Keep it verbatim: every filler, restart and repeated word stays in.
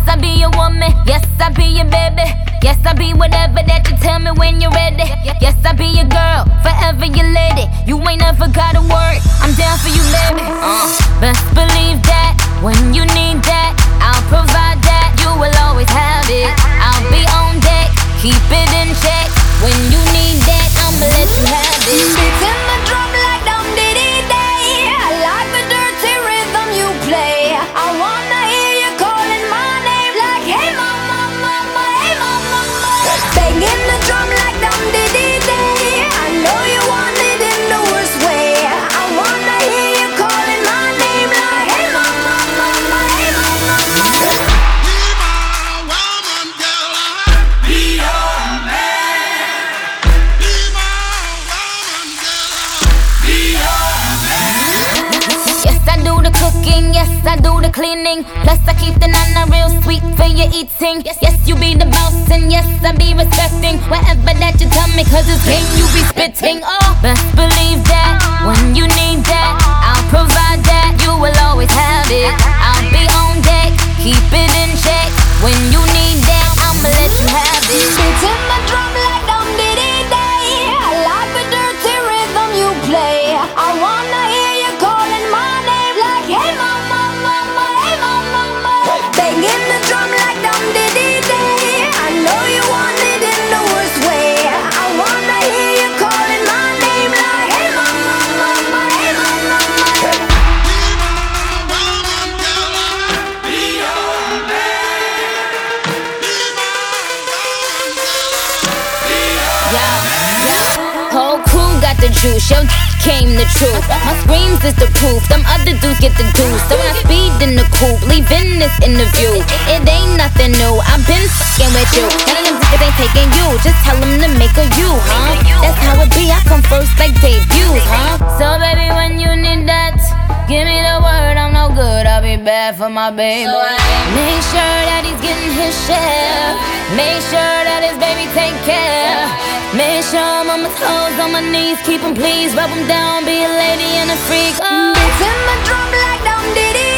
I be your woman. Yes, I be your baby. Yes, I be whatever that you tell me when you're ready. Yes, I be your girl, forever your lady. You ain't never gotta worry, I'm down for you, baby. uh, Best believe that, when you need that, I'll provide that. You will always have it, I'll be on deck, keep it in check. When you need that, I'ma let you have it. Beating the drum like dum diddy day. I like the dirty rhythm you play. I wanna hear you calling my name like, hey mama, mama, hey mama, mama. Banging the drum like dum diddy day. I know you want it in the worst way. I wanna hear you calling my name like, hey mama, mama, hey mama, mama. Be my woman, girl. Be your man. Be my woman, girl. Be your man. Yes, I do the cooking, yes, I do the cleaning. Plus I keep the nana real sweet for your eating. Yes, yes, you be the boss and yes, I be respecting whatever that you tell me, cause it's game you be spitting. Oh, best believe that, when you need that, I'll provide that. You will always have it, I'll be on deck, keep it in check. When you need that, I'ma let you have it. Beating the drum like dum diddy day. I like the dirty rhythm you play. I wanna hear you calling my name like, hey mama, mama, hey mama, mama. Banging the drum like dum diddy day. I know you want it in the worst way. I wanna hear you calling my name like, hey mama, mama, hey mama, mama. Be my woman, girl. Be your man. Be my woman, girl. Be your Yeah, yeah. Whole crew got the juice, yo came the truth. My screams is the proof, them other dudes get the juice. So when I speed in the coupe, leaving this interview, it ain't nothing new, I've been fucking with you. None of them niggas ain't taking you, just tell them to make a you, huh? That's how it be, I come first like debuts, huh? So baby, when you need that, give me the word, I'm no good, I'll be bad for my baby. Make sure that he's getting his share, make sure that his baby take care. Make sure I'm on my toes, on my knees, keep him please, rub him down, be a lady and a freak. Oh. Beating the drum like dum diddy